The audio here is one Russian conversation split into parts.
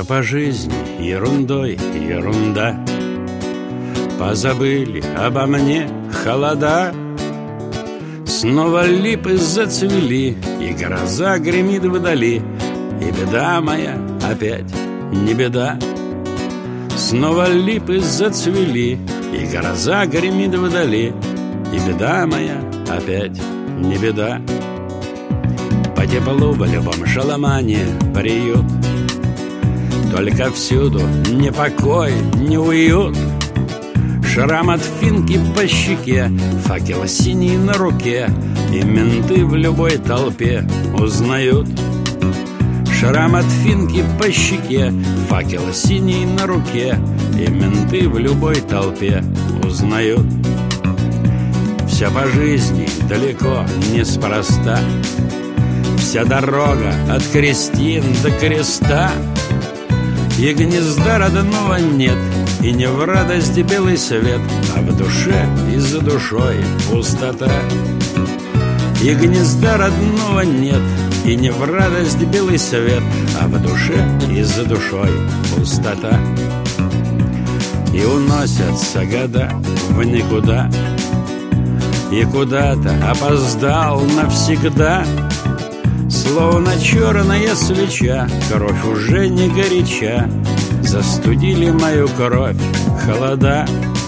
Все по жизни ерундой ерунда. Позабыли обо мне холода. Снова липы зацвели, и гроза гремит вдали, и беда моя опять не беда. Снова липы зацвели, и гроза гремит вдали, и беда моя опять не беда. По теплу в любом шаломане приют, только всюду не покой, не уют. Шрам от финки по щеке, факел синий на руке, и менты в любой толпе узнают. Шрам от финки по щеке, факел синий на руке, и менты в любой толпе узнают. Вся по жизни далеко неспроста, вся дорога от крестин до креста. И гнезда родного нет, и не в радости белый свет, а в душе и за душой пустота. И гнезда родного нет, и не в радости белый свет, а в душе и за душой пустота. И уносятся года в никуда, и куда-то опоздал навсегда. Словно черная свеча, кровь уже не горяча, застудили мою кровь холода.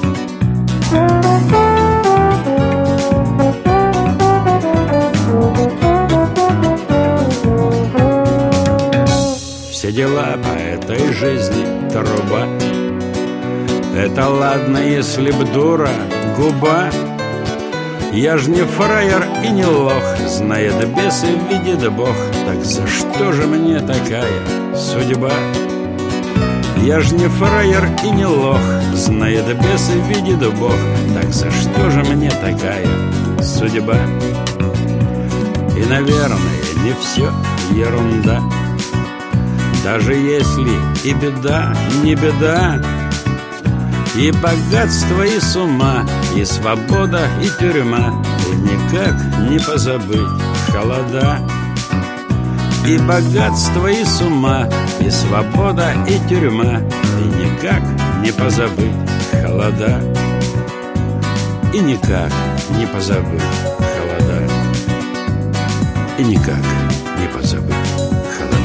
Все дела по этой жизни труба. Это ладно, если б дура губа. Я ж не фраер и не лох, знает бес и видит Бог. Так за что же мне такая судьба? Я ж не фраер и не лох, знает бес и видит Бог. Так за что же мне такая судьба? И, наверное, не все ерунда. Даже если и беда, не беда, и богатство, и с ума, и свобода, и тюрьма, и никак не позабыть холода. И богатство, и с ума, и свобода, и тюрьма, и никак не позабыть холода. И никак не позабыть холода. И никак не позабыть холода.